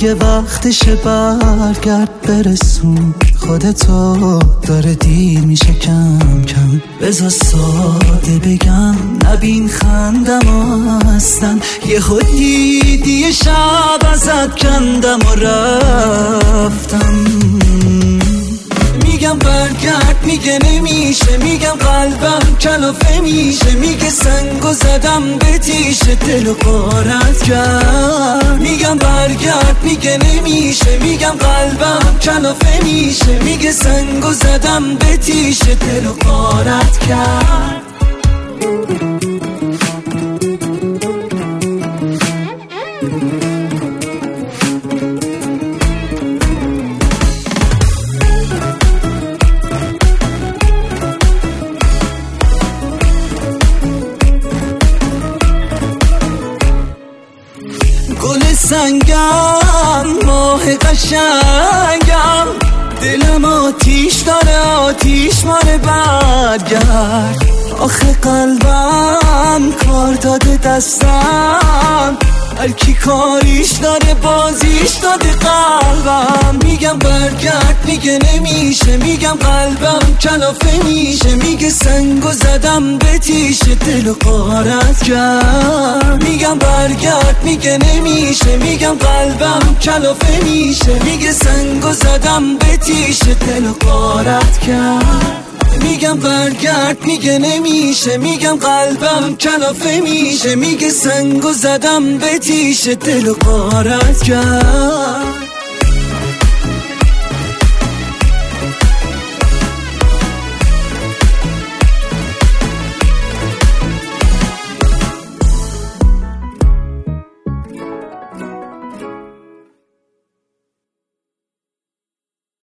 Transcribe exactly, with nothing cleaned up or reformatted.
دیگه وقتشه برگرد برسون خودتو، داره دیر میشه کم کم. بذار ساده بگم نبین خندم اصلا، یه خود دیدی شب ازت کندم و رفتم. میگم برگرد میگه نمیشه، میگم قلبم کلافه میشه، میگه سنگو زدم به تیشه دلو غارت کرد. میگم برگرد میگه نمیشه، میگم قلبم کلافه میشه، میگه سنگو زدم به تیشه دلو غارت کرد. گل سنگم ماه قشنگم، دلم آتیش داره آتیش ماره برگرد. آخه قلبم کار داده دستم، هر کی کاریش داره بازیش داده قلبم. میگم برگرد میگه نمیشه، میگم قلبم کلافه میشه، میگه سنگو زدم به تیشه دلو غارت کرد. میگم برگرد میگه نمیشه، میگم قلبم کلافه میشه، میگه سنگو زدم به تیشه دلو غارت کرد. میگم برگرد میگه نمیشه، میگم قلبم کلافه میشه، میگه سنگو زدم به تیشه دلو غارت کرد.